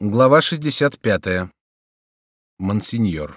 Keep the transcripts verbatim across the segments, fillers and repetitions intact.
Глава шестьдесят пятая. Монсеньор.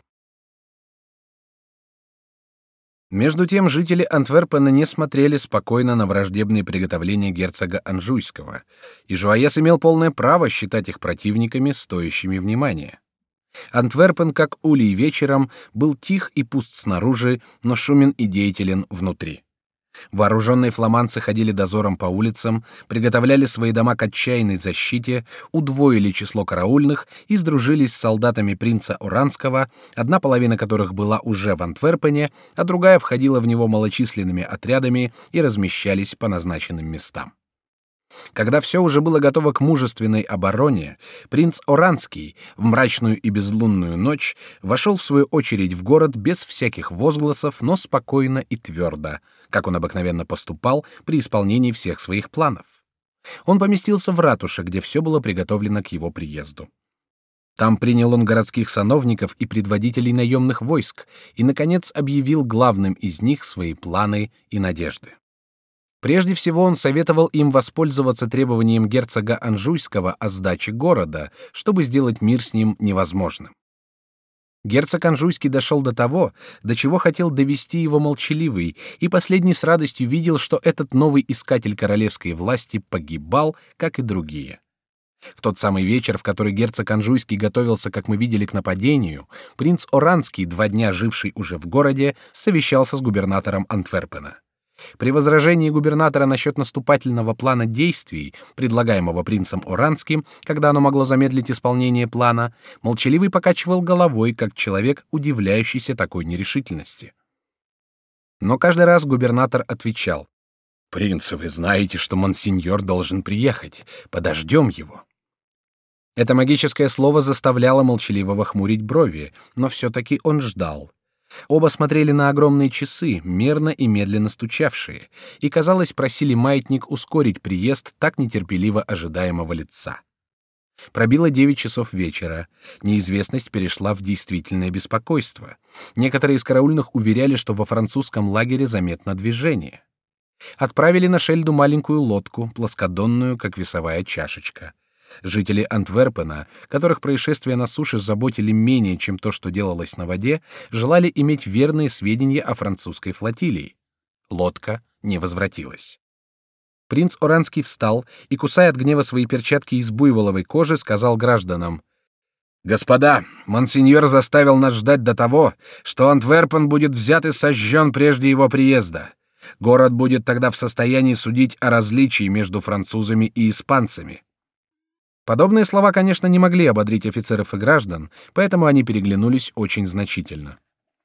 Между тем жители Антверпена не смотрели спокойно на враждебные приготовления герцога Анжуйского, и Жуаес имел полное право считать их противниками, стоящими внимания. Антверпен, как улей вечером, был тих и пуст снаружи, но шумен и деятелен внутри. Вооруженные фламандцы ходили дозором по улицам, приготовляли свои дома к отчаянной защите, удвоили число караульных и сдружились с солдатами принца Оранского, одна половина которых была уже в Антверпене, а другая входила в него малочисленными отрядами и размещались по назначенным местам. Когда все уже было готово к мужественной обороне, принц Оранский в мрачную и безлунную ночь вошел в свою очередь в город без всяких возгласов, но спокойно и твердо, как он обыкновенно поступал при исполнении всех своих планов. Он поместился в ратуше, где все было приготовлено к его приезду. Там принял он городских сановников и предводителей наемных войск и, наконец, объявил главным из них свои планы и надежды. Прежде всего он советовал им воспользоваться требованием герцога Анжуйского о сдаче города, чтобы сделать мир с ним невозможным. Герцог Анжуйский дошел до того, до чего хотел довести его молчаливый, и последний с радостью видел, что этот новый искатель королевской власти погибал, как и другие. В тот самый вечер, в который герцог Анжуйский готовился, как мы видели, к нападению, принц Оранский, два дня живший уже в городе, совещался с губернатором Антверпена. При возражении губернатора насчет наступательного плана действий, предлагаемого принцем Оранским, когда оно могло замедлить исполнение плана, молчаливый покачивал головой, как человек, удивляющийся такой нерешительности. Но каждый раз губернатор отвечал: «Принц, вы знаете, что монсеньор должен приехать. Подождем его». Это магическое слово заставляло молчаливого хмурить брови, но все-таки он ждал. Оба смотрели на огромные часы, мерно и медленно стучавшие, и, казалось, просили маятник ускорить приезд так нетерпеливо ожидаемого лица. Пробило девять часов вечера. Неизвестность перешла в действительное беспокойство. Некоторые из караульных уверяли, что во французском лагере заметно движение. Отправили на Шельду маленькую лодку, плоскодонную, как весовая чашечка. Жители Антверпена, которых происшествия на суше заботили менее, чем то, что делалось на воде, желали иметь верные сведения о французской флотилии. Лодка не возвратилась. Принц Оранский встал и, кусая от гнева свои перчатки из буйволовой кожи, сказал гражданам: «Господа, монсеньор заставил нас ждать до того, что Антверпен будет взят и сожжен прежде его приезда. Город будет тогда в состоянии судить о различии между французами и испанцами». Подобные слова, конечно, не могли ободрить офицеров и граждан, поэтому они переглянулись очень значительно.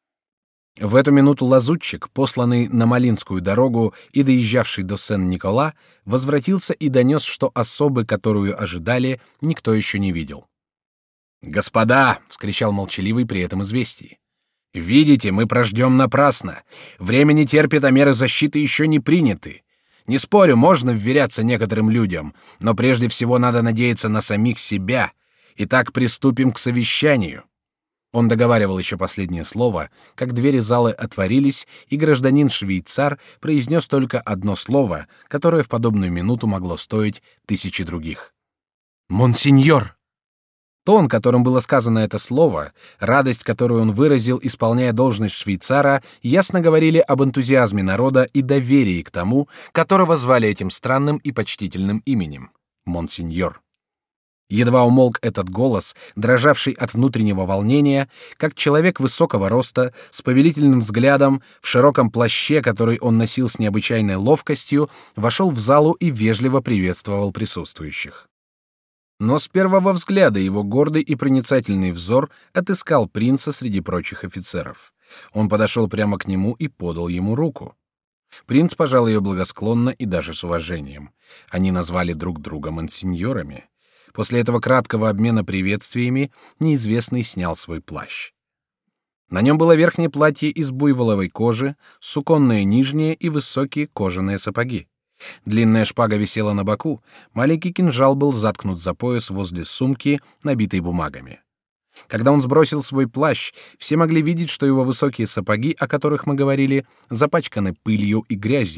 В эту минуту лазутчик, посланный на Малинскую дорогу и доезжавший до Сен-Никола, возвратился и донес, что особы, которую ожидали, никто еще не видел. «Господа!» — вскричал молчаливый при этом известии. «Видите, мы прождем напрасно. Время не терпит, а меры защиты еще не приняты. Не спорю, можно вверяться некоторым людям, но прежде всего надо надеяться на самих себя. Итак, приступим к совещанию». Он договаривал еще последнее слово, как двери залы отворились, и гражданин-швейцар произнес только одно слово, которое в подобную минуту могло стоить тысячи других. «Монсеньор!» Тон, которым было сказано это слово, радость, которую он выразил, исполняя должность швейцара, ясно говорили об энтузиазме народа и доверии к тому, которого звали этим странным и почтительным именем — монсеньор. Едва умолк этот голос, дрожавший от внутреннего волнения, как человек высокого роста, с повелительным взглядом, в широком плаще, который он носил с необычайной ловкостью, вошел в залу и вежливо приветствовал присутствующих. Но с первого взгляда его гордый и проницательный взор отыскал принца среди прочих офицеров. Он подошел прямо к нему и подал ему руку. Принц пожал ее благосклонно и даже с уважением. Они назвали друг друга монсеньорами. После этого краткого обмена приветствиями неизвестный снял свой плащ. На нем было верхнее платье из буйволовой кожи, суконное нижнее и высокие кожаные сапоги. Длинная шпага висела на боку, маленький кинжал был заткнут за пояс возле сумки, набитой бумагами. Когда он сбросил свой плащ, все могли видеть, что его высокие сапоги, о которых мы говорили, запачканы пылью и грязью.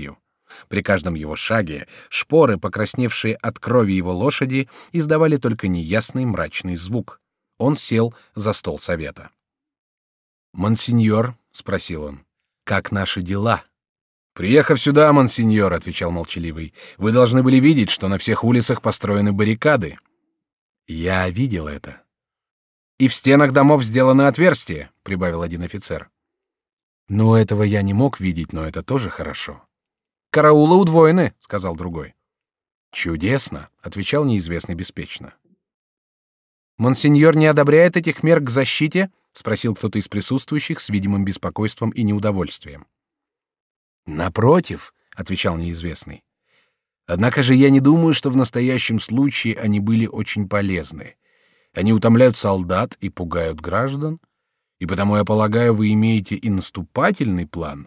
При каждом его шаге шпоры, покрасневшие от крови его лошади, издавали только неясный мрачный звук. Он сел за стол совета. «Монсеньор», — спросил он, — «как наши дела?» «Приехав сюда, монсеньор», — отвечал молчаливый, — «вы должны были видеть, что на всех улицах построены баррикады». «Я видел это». «И в стенах домов сделаны отверстия», — прибавил один офицер. «Ну, этого я не мог видеть, но это тоже хорошо». «Караулы удвоены», — сказал другой. «Чудесно», — отвечал неизвестный беспечно. «Монсеньор не одобряет этих мер к защите?» — спросил кто-то из присутствующих с видимым беспокойством и неудовольствием. «Напротив», — отвечал неизвестный. «Однако же я не думаю, что в настоящем случае они были очень полезны. Они утомляют солдат и пугают граждан, и потому, я полагаю, вы имеете и наступательный план».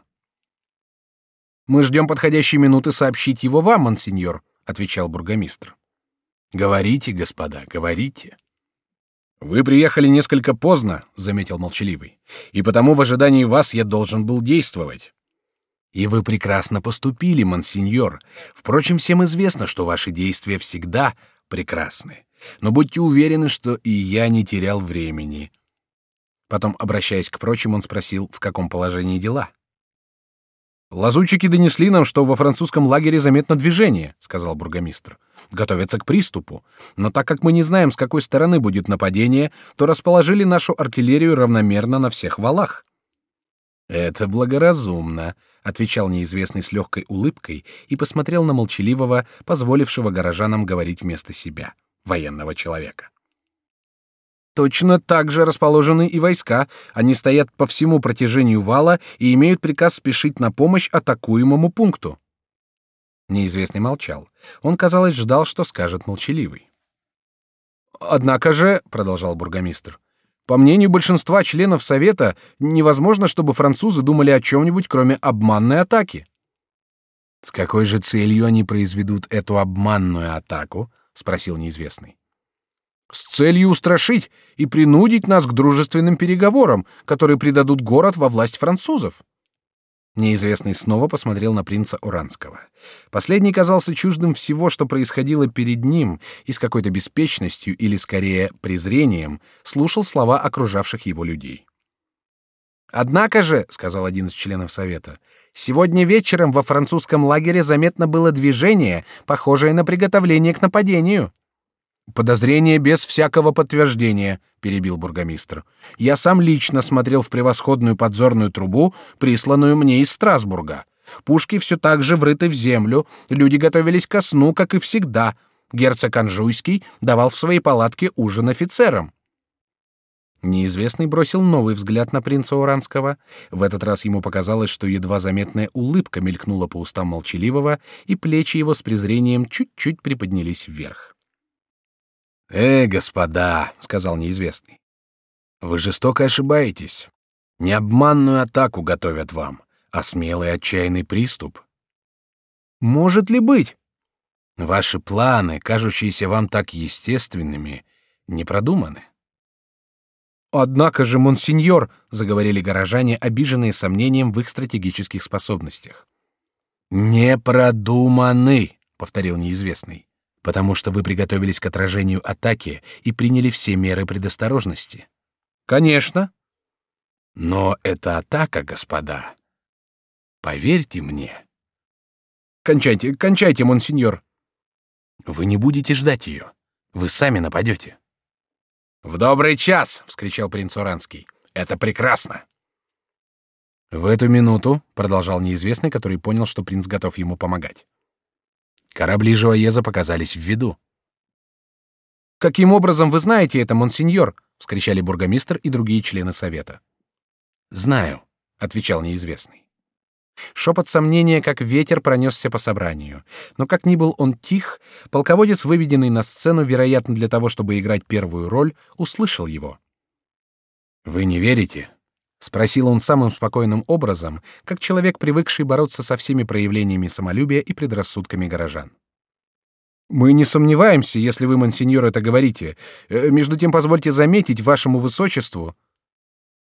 «Мы ждем подходящей минуты сообщить его вам, монсеньор», — отвечал бургомистр. «Говорите, господа, говорите». «Вы приехали несколько поздно», — заметил молчаливый, «и потому в ожидании вас я должен был действовать». «И вы прекрасно поступили, монсеньор. Впрочем, всем известно, что ваши действия всегда прекрасны. Но будьте уверены, что и я не терял времени». Потом, обращаясь к прочим, он спросил, в каком положении дела. «Лазутчики донесли нам, что во французском лагере заметно движение», — сказал бургомистр. «Готовятся к приступу. Но так как мы не знаем, с какой стороны будет нападение, то расположили нашу артиллерию равномерно на всех валах». «Это благоразумно», — отвечал неизвестный с легкой улыбкой и посмотрел на молчаливого, позволившего горожанам говорить вместо себя, военного человека. «Точно так же расположены и войска. Они стоят по всему протяжению вала и имеют приказ спешить на помощь атакуемому пункту». Неизвестный молчал. Он, казалось, ждал, что скажет молчаливый. «Однако же», — продолжал бургомистр, — «по мнению большинства членов Совета, невозможно, чтобы французы думали о чем-нибудь, кроме обманной атаки». «С какой же целью они произведут эту обманную атаку?» — спросил неизвестный. «С целью устрашить и принудить нас к дружественным переговорам, которые предадут город во власть французов». Неизвестный снова посмотрел на принца Оранского. Последний казался чуждым всего, что происходило перед ним, и с какой-то беспечностью или, скорее, презрением слушал слова окружавших его людей. «Однако же, — сказал один из членов Совета, — сегодня вечером во французском лагере заметно было движение, похожее на приготовление к нападению». «Подозрение без всякого подтверждения», — перебил бургомистр. «Я сам лично смотрел в превосходную подзорную трубу, присланную мне из Страсбурга. Пушки все так же врыты в землю, люди готовились ко сну, как и всегда. Герцог Анжуйский давал в своей палатке ужин офицерам». Неизвестный бросил новый взгляд на принца Оранского. В этот раз ему показалось, что едва заметная улыбка мелькнула по устам молчаливого, и плечи его с презрением чуть-чуть приподнялись вверх. «Э, господа», — сказал неизвестный, — «вы жестоко ошибаетесь. Не обманную атаку готовят вам, а смелый отчаянный приступ». «Может ли быть?» «Ваши планы, кажущиеся вам так естественными, не продуманы». «Однако же, монсеньор», — заговорили горожане, обиженные сомнением в их стратегических способностях. «Не продуманы», — повторил неизвестный, «потому что вы приготовились к отражению атаки и приняли все меры предосторожности». «Конечно». «Но это атака, господа. Поверьте мне». «Кончайте, кончайте, монсеньор». «Вы не будете ждать ее. Вы сами нападете». «В добрый час!» — вскричал принц Оранский. «Это прекрасно!» В эту минуту, — продолжал неизвестный, который понял, что принц готов ему помогать, — корабли Жуаеза показались в виду. «Каким образом вы знаете это, монсеньор?» — вскричали бургомистр и другие члены совета. «Знаю», — отвечал неизвестный. Шепот сомнения, как ветер, пронесся по собранию. Но как ни был он тих, полководец, выведенный на сцену, вероятно, для того, чтобы играть первую роль, услышал его. «Вы не верите?» — спросил он самым спокойным образом, как человек, привыкший бороться со всеми проявлениями самолюбия и предрассудками горожан. «Мы не сомневаемся, если вы, монсеньор, это говорите. Между тем, позвольте заметить вашему высочеству...»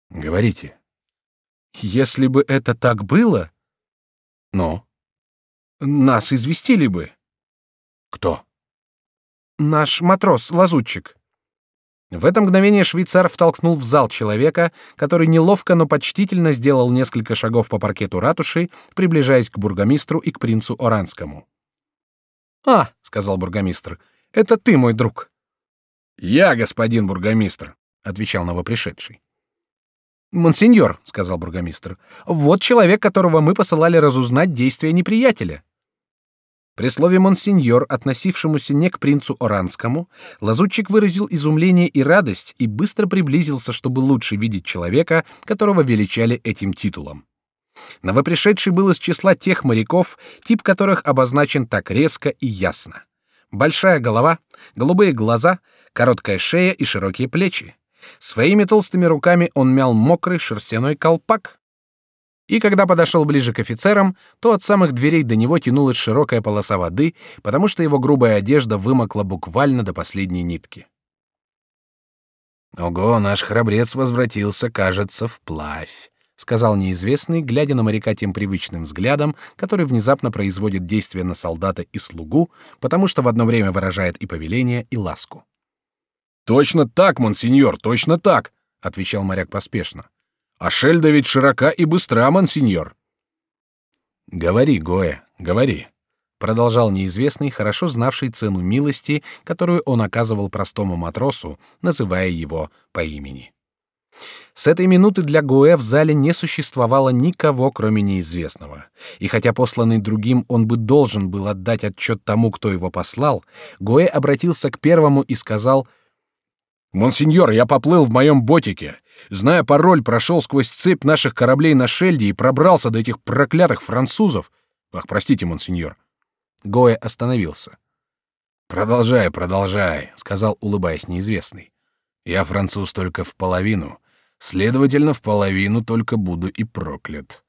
«Говорите». «Если бы это так было...» «Но...» Нас известили бы. Кто? Наш матрос-лазутчик. В это мгновение швейцар втолкнул в зал человека, который неловко, но почтительно сделал несколько шагов по паркету ратуши, приближаясь к бургомистру и к принцу Оранскому. «А, — сказал бургомистр, — это ты, мой друг». «Я, господин бургомистр», — отвечал новопришедший. «Монсеньор, — сказал бургомистр, — вот человек, которого мы посылали разузнать действия неприятеля». При слове «монсеньор», относившемуся не к принцу Оранскому, лазутчик выразил изумление и радость и быстро приблизился, чтобы лучше видеть человека, которого величали этим титулом. Новопришедший был из числа тех моряков, тип которых обозначен так резко и ясно. Большая голова, голубые глаза, короткая шея и широкие плечи. Своими толстыми руками он мял мокрый шерстяной колпак. И когда подошел ближе к офицерам, то от самых дверей до него тянулась широкая полоса воды, потому что его грубая одежда вымокла буквально до последней нитки. «Ого, наш храбрец возвратился, кажется, вплавь», — сказал неизвестный, глядя на моряка тем привычным взглядом, который внезапно производит действие на солдата и слугу, потому что в одно время выражает и повеление, и ласку. «Точно так, монсеньор, точно так», — отвечал моряк поспешно. «А Шельда ведь широка и быстра, монсеньор». «Говори, Гоэ, говори», — продолжал неизвестный, хорошо знавший цену милости, которую он оказывал простому матросу, называя его по имени. С этой минуты для Гоэ в зале не существовало никого, кроме неизвестного, и хотя посланный другим он бы должен был отдать отчет тому, кто его послал, Гоэ обратился к первому и сказал: «Монсеньор, я поплыл в моем ботике. Зная пароль, прошел сквозь цепь наших кораблей на Шельде и пробрался до этих проклятых французов. Ах, простите, монсеньор». Гоэ остановился. «Продолжай, продолжай», — сказал, улыбаясь неизвестный. «Я француз только в половину, следовательно, в половину только буду и проклят».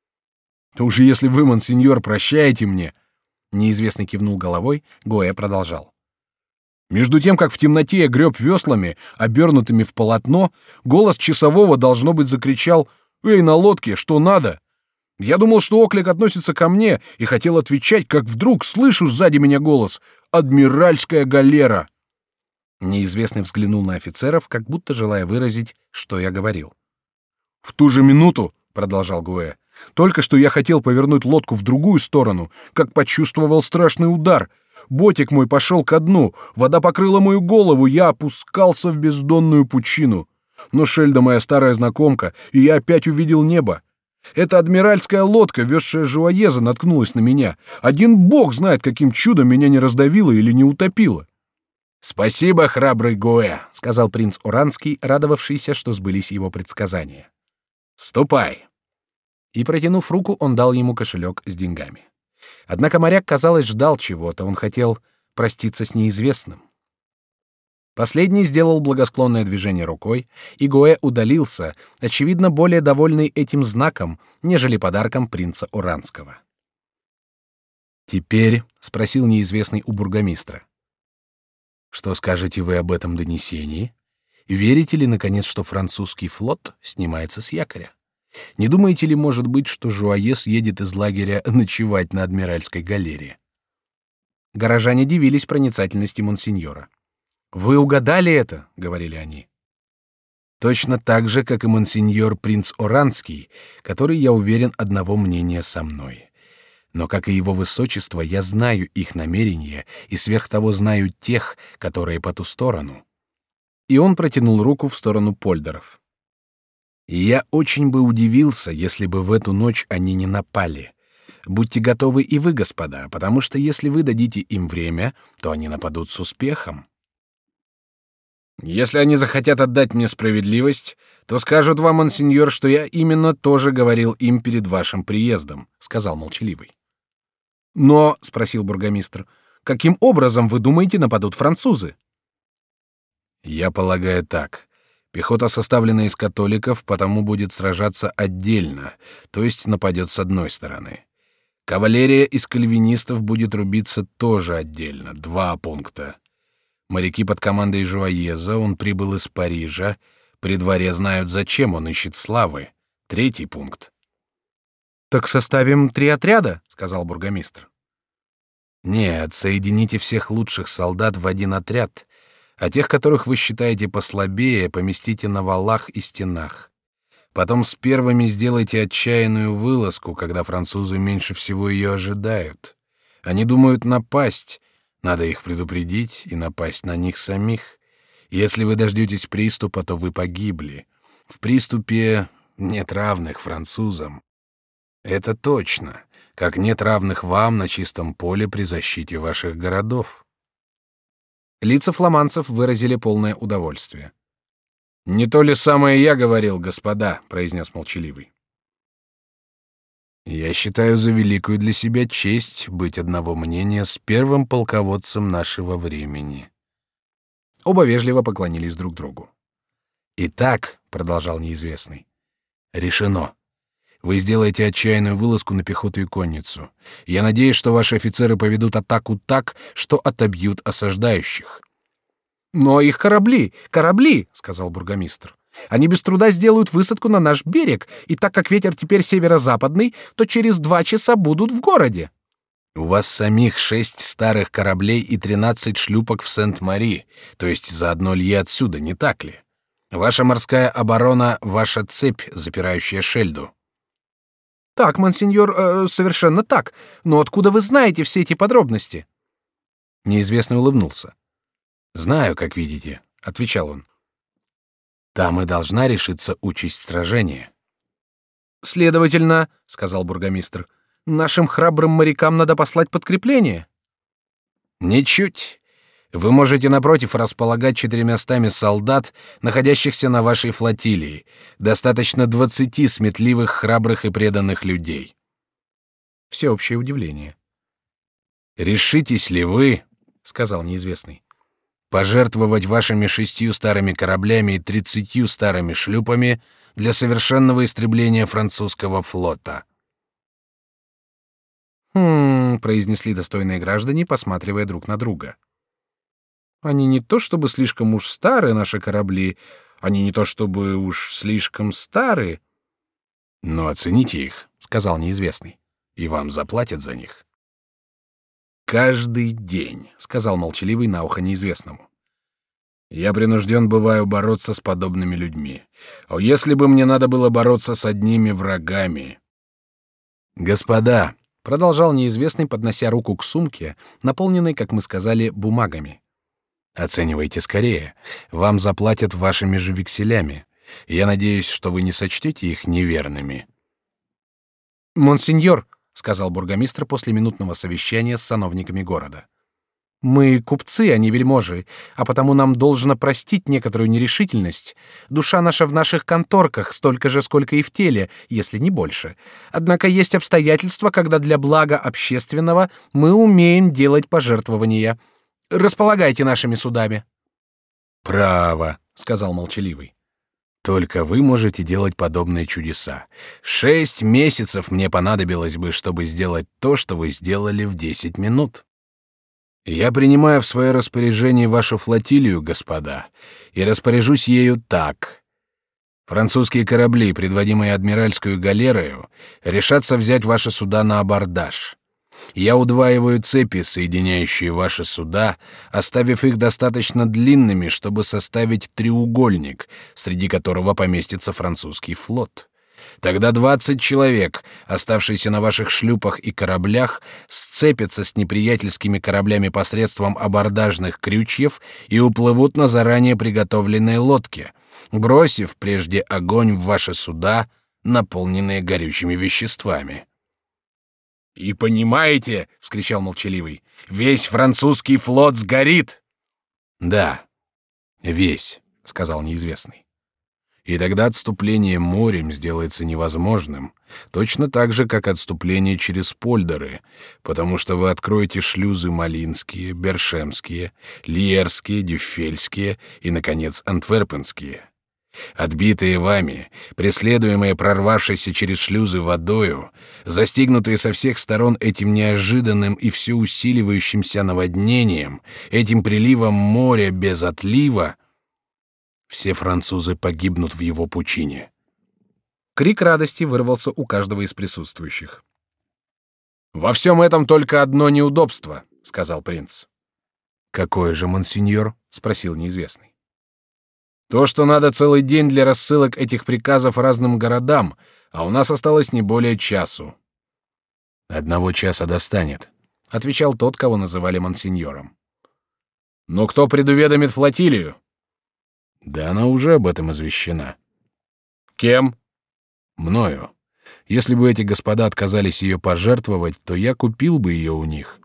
«Уж если вы, монсеньор, прощаете мне», — неизвестный кивнул головой, Гоэ продолжал. «Между тем, как в темноте я греб веслами, обернутыми в полотно, голос часового, должно быть, закричал: «Эй, на лодке, что надо?» Я думал, что оклик относится ко мне, и хотел отвечать, как вдруг слышу сзади меня голос: «Адмиральская галера!» Неизвестный взглянул на офицеров, как будто желая выразить, что я говорил. «В ту же минуту, — продолжал Гуэ, — только что я хотел повернуть лодку в другую сторону, как почувствовал страшный удар. Ботик мой пошел ко дну, вода покрыла мою голову, я опускался в бездонную пучину. Но Шельда моя старая знакомка, и я опять увидел небо. Эта адмиральская лодка, везшая Жуаеза, наткнулась на меня. Один бог знает, каким чудом меня не раздавило или не утопило». «Спасибо, храбрый Гоэ», — сказал принц Оранский, радовавшийся, что сбылись его предсказания. «Ступай». И, протянув руку, он дал ему кошелек с деньгами. Однако моряк, казалось, ждал чего-то, он хотел проститься с неизвестным. Последний сделал благосклонное движение рукой, и Гоэ удалился, очевидно, более довольный этим знаком, нежели подарком принца Оранского. «Теперь», — спросил неизвестный у бургомистра, — «что скажете вы об этом донесении? Верите ли, наконец, что французский флот снимается с якоря? Не думаете ли, может быть, что Жуаез едет из лагеря ночевать на адмиральской галере?» Горожане дивились проницательности монсеньора. «Вы угадали это?» — говорили они. «Точно так же, как и монсеньор принц Оранский, который, я уверен, одного мнения со мной. Но, как и его высочество, я знаю их намерения и сверх того знаю тех, которые по ту сторону». И он протянул руку в сторону Польдеров. «И я очень бы удивился, если бы в эту ночь они не напали. Будьте готовы и вы, господа, потому что если вы дадите им время, то они нападут с успехом». «Если они захотят отдать мне справедливость, то скажут вам, монсеньор, что я именно тоже говорил им перед вашим приездом», — сказал молчаливый. «Но, — спросил бургомистр, — каким образом, вы думаете, нападут французы?» «Я полагаю так. Пехота составлена из католиков, потому будет сражаться отдельно, то есть нападет с одной стороны. Кавалерия из кальвинистов будет рубиться тоже отдельно, два пункта. Моряки под командой Жуаеза, он прибыл из Парижа, при дворе знают, зачем он ищет славы, третий пункт». «Так составим три отряда», — сказал бургомистр. Нет, соедините всех лучших солдат в один отряд, а тех, которых вы считаете послабее, поместите на валах и стенах. Потом с первыми сделайте отчаянную вылазку, когда французы меньше всего ее ожидают. Они думают напасть, надо их предупредить и напасть на них самих. Если вы дождетесь приступа, то вы погибли. В приступе нет равных французам. Это точно, как нет равных вам на чистом поле при защите ваших городов. Лица фламандцев выразили полное удовольствие. «Не то ли самое я говорил, господа», — произнес молчаливый. «Я считаю за великую для себя честь быть одного мнения с первым полководцем нашего времени». Оба вежливо поклонились друг другу. «Итак», — продолжал неизвестный, — «решено. Вы сделаете отчаянную вылазку на пехоту и конницу. Я надеюсь, что ваши офицеры поведут атаку так, что отобьют осаждающих». «Но их корабли, корабли», — сказал бургомистр. «Они без труда сделают высадку на наш берег, и так как ветер теперь северо-западный, то через два часа будут в городе». «У вас самих шесть старых кораблей и тринадцать шлюпок в Сент-Мари, то есть за одно лье отсюда, не так ли? Ваша морская оборона — ваша цепь, запирающая Шельду». «Так, монсеньор, э, совершенно так. Но откуда вы знаете все эти подробности?» Неизвестный улыбнулся. «Знаю, как видите», — отвечал он. «Там и должна решиться участь сражения». «Следовательно, — сказал бургомистр, — нашим храбрым морякам надо послать подкрепление». «Ничуть. Вы можете, напротив, располагать четырьмястами солдат, находящихся на вашей флотилии. Достаточно двадцати сметливых, храбрых и преданных людей». Всеобщее удивление. «Решитесь ли вы, — сказал неизвестный, — пожертвовать вашими шестью старыми кораблями и тридцатью старыми шлюпами для совершенного истребления французского флота?» «Хм», — произнесли достойные граждане, посматривая друг на друга. «Они не то чтобы слишком уж старые, наши корабли, они не то чтобы уж слишком старые». «Но оцените их», — сказал неизвестный, — «и вам заплатят за них». «Каждый день», — сказал молчаливый на ухо неизвестному. «Я принужден бываю бороться с подобными людьми. А если бы мне надо было бороться с одними врагами...» «Господа», — продолжал неизвестный, поднося руку к сумке, наполненной, как мы сказали, бумагами, — «оценивайте скорее. Вам заплатят вашими же векселями. Я надеюсь, что вы не сочтете их неверными». «Монсеньор», — сказал бургомистр после минутного совещания с сановниками города, — «мы купцы, а не вельможи, а потому нам должно простить некоторую нерешительность. Душа наша в наших конторках столько же, сколько и в теле, если не больше. Однако есть обстоятельства, когда для блага общественного мы умеем делать пожертвования. Располагайте нашими судами». «Право», — сказал молчаливый. «Только вы можете делать подобные чудеса. Шесть месяцев мне понадобилось бы, чтобы сделать то, что вы сделали в десять минут. Я принимаю в свое распоряжение вашу флотилию, господа, и распоряжусь ею так. Французские корабли, предводимые адмиральскую галерою, решатся взять ваши суда на абордаж. Я удваиваю цепи, соединяющие ваши суда, оставив их достаточно длинными, чтобы составить треугольник, среди которого поместится французский флот. Тогда двадцать человек, оставшиеся на ваших шлюпах и кораблях, сцепятся с неприятельскими кораблями посредством абордажных крючьев и уплывут на заранее приготовленной лодке, бросив прежде огонь в ваши суда, наполненные горючими веществами». «И понимаете, — вскричал молчаливый, — весь французский флот сгорит!» «Да, весь, — сказал неизвестный. И тогда отступление морем сделается невозможным, точно так же, как отступление через Польдеры, потому что вы откроете шлюзы Малинские, Бершемские, Льерские, Дюффельские и, наконец, Антверпенские. Отбитые вами, преследуемые прорвавшейся через шлюзы водою, застигнутые со всех сторон этим неожиданным и все усиливающимся наводнением, этим приливом моря без отлива, все французы погибнут в его пучине». Крик радости вырвался у каждого из присутствующих. «Во всем этом только одно неудобство, — сказал принц. Какое же, монсеньор? Спросил неизвестный. То, что надо целый день для рассылок этих приказов разным городам, а у нас осталось не более часу. Одного часа достанет, отвечал тот, кого называли монсеньором. Но кто предуведомит флотилию? Да она уже об этом извещена. Кем? Мною. Если бы эти господа отказались ее пожертвовать, то я купил бы ее у них.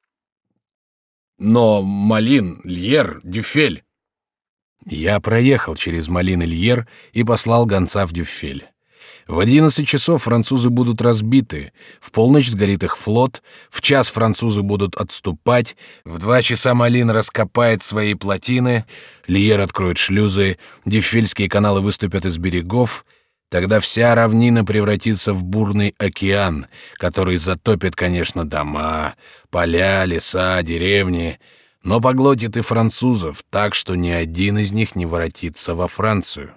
Но Малин, Льер, Дюфель... Я проехал через Малин и Льер и послал гонца в Дюфель. В одиннадцать часов французы будут разбиты, в полночь сгорит их флот, в час французы будут отступать, в два часа Малин раскопает свои плотины, Льер откроет шлюзы, Дюфельские каналы выступят из берегов. Тогда вся равнина превратится в бурный океан, который затопит, конечно, дома, поля, леса, деревни, но поглотит и французов так, что ни один из них не воротится во Францию.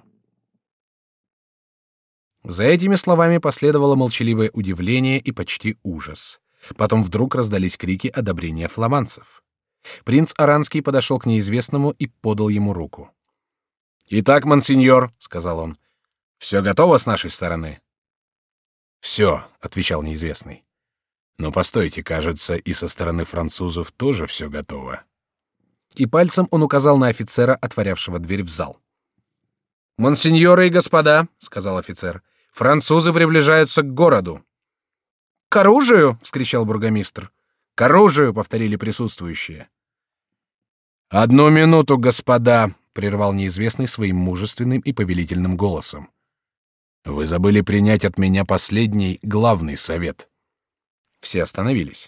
За этими словами последовало молчаливое удивление и почти ужас. Потом вдруг раздались крики одобрения фламандцев. Принц Оранский подошел к неизвестному и подал ему руку. «Итак, монсеньор», — сказал он, — «все готово с нашей стороны?» «Все», — отвечал неизвестный. «Но постойте, кажется, и со стороны французов тоже все готово». И пальцем он указал на офицера, отворявшего дверь в зал. «Монсеньоры и господа», — сказал офицер, — «французы приближаются к городу». «К оружию!» — вскричал бургомистр. «К оружию!» — повторили присутствующие. «Одну минуту, господа!» — прервал неизвестный своим мужественным и повелительным голосом. «Вы забыли принять от меня последний, главный совет». Все остановились.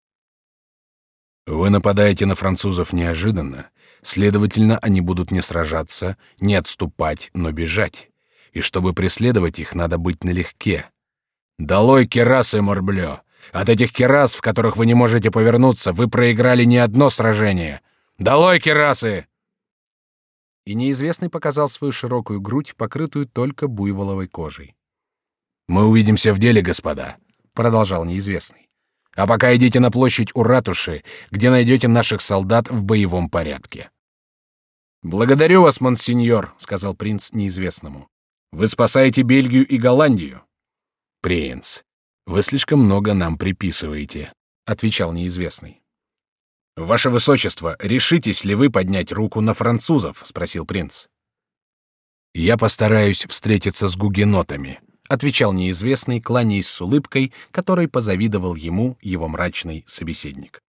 «Вы нападаете на французов неожиданно, следовательно, они будут не сражаться, не отступать, но бежать. И чтобы преследовать их, надо быть налегке. Долой кирасы, морблё! От этих кирас, в которых вы не можете повернуться, вы проиграли не одно сражение. Долой кирасы!» И неизвестный показал свою широкую грудь, покрытую только буйволовой кожей. «Мы увидимся в деле, господа», — продолжал неизвестный. «А пока идите на площадь у ратуши, где найдете наших солдат в боевом порядке». «Благодарю вас, монсеньор», — сказал принц неизвестному. «Вы спасаете Бельгию и Голландию». «Принц, вы слишком много нам приписываете», — отвечал неизвестный. «Ваше высочество, решитесь ли вы поднять руку на французов?» — спросил принц. «Я постараюсь встретиться с гугенотами», — отвечал неизвестный, кланяясь с улыбкой, которой позавидовал ему его мрачный собеседник.